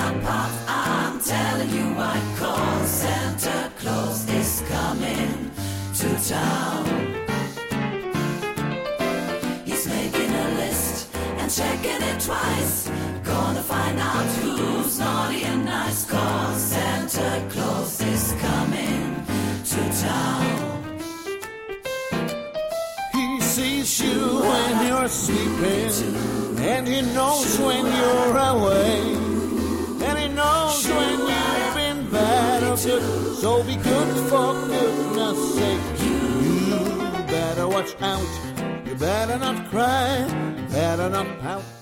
apart. I'm telling you what, 'cause Santa Claus is coming to town. He's making a list and checking it twice. Gonna find out who's naughty and nice, 'cause Santa Claus is coming to town. He sees you when you're sleeping, and he knows when you're away, and he knows when you've been bad or good. So be good for goodness sake. You better watch out. You better not cry, better not pout.